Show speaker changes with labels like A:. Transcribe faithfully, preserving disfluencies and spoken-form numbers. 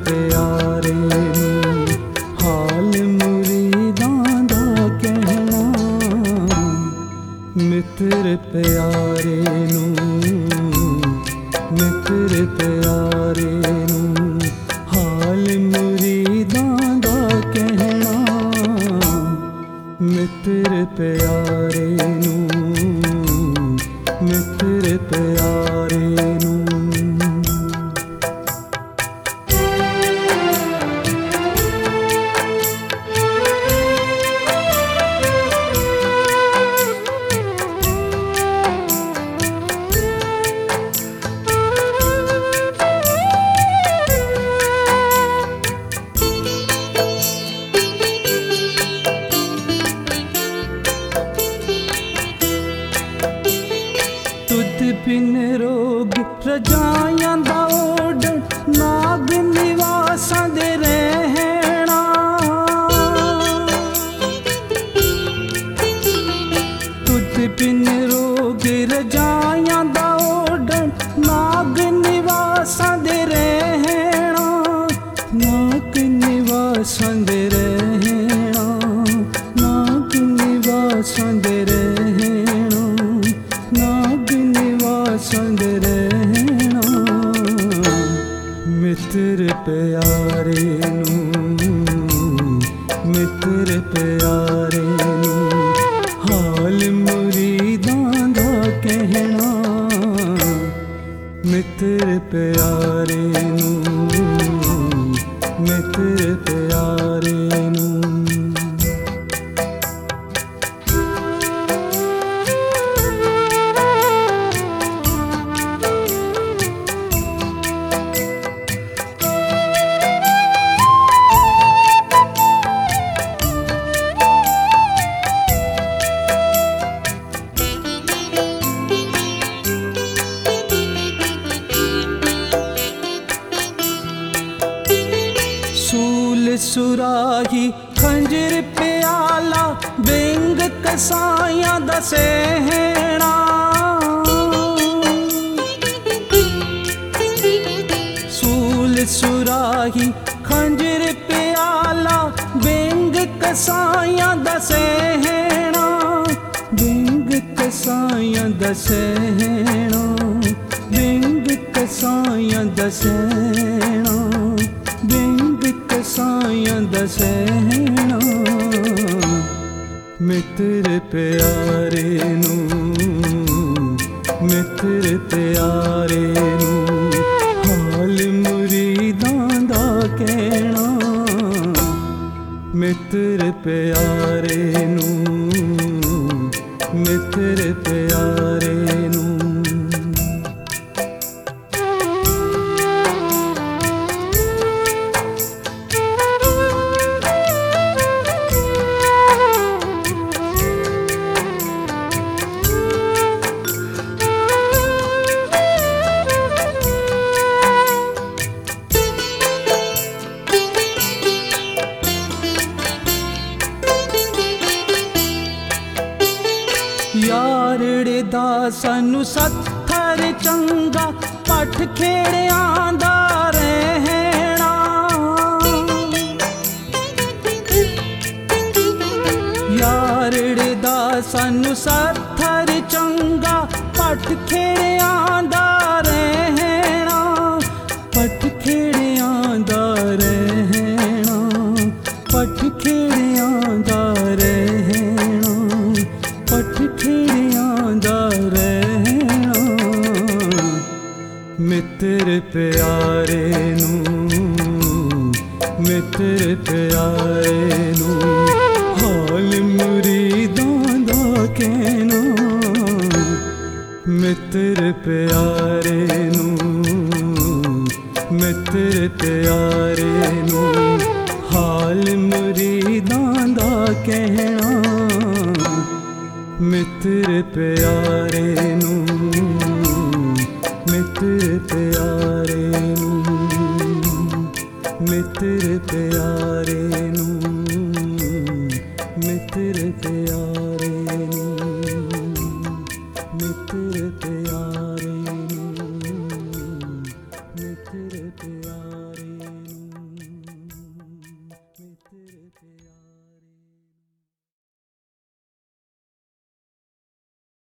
A: प्यारे नूं हाल मुरीदां दा कहना। मित्र प्यारे नूं मित्र प्यारे नूं हाल मुरीदां दा कहना। मित्र प्यारे नूं मित्र प्यारे नूं। तुध बिन रोग रजाइयां दा ओडण नाग निवासां दे रहना। तुध बिन रोग रजाइयां दा ओडण नाग निवासां दे रहना। नाग निवासां दे रहना नाग निवासां दे रहना। नाग निवासां दे रहना। मित्र प्यारे नूं मित्र प्यारे नूं हाल मुरीदां दा कहना। मित्र प्यारे नूं मित्र प्यारे नूं। सूल सुराही खंजर प्याला बेंग कसाइयां दा सहना। सूल सुराही खंजर प्याला बेंग कसाइयां दा सहना। बेंग कसाइयां दा सहना बेंग कसाइयां दा सहना। बेंग कसाइयां दा सहना। मित्र प्यारे नूं मित्र प्यारे नूं हाल मुरीदां दा कहना। मित्र प्यारे नूं मित्र प्यारे नूं। यारड़े दा सानू सत्थर चंगा पठ खेड़ियां दा रहना। यारड़े दा सानू सत्थर चंगा पठ खेड़ियां दा रहना। पठ खेड़ियां दा रहना पठ खेड़ियां दा रहना। पठ खेड़ियां दा रहना। मित्र प्यारे नूं मित्र प्यारे नूं हाल मुरीदां दा कहना। मित्र प्यारे नूं मित्र प्यारे नूं हाल मुरीदां दा कहना। मित्र प्यारे नूं मित्र प्यारे नूं मित्र प्यारे नूं मित्र प्यारे नूं मित्र प्यारे नूं मित्र प्यारे।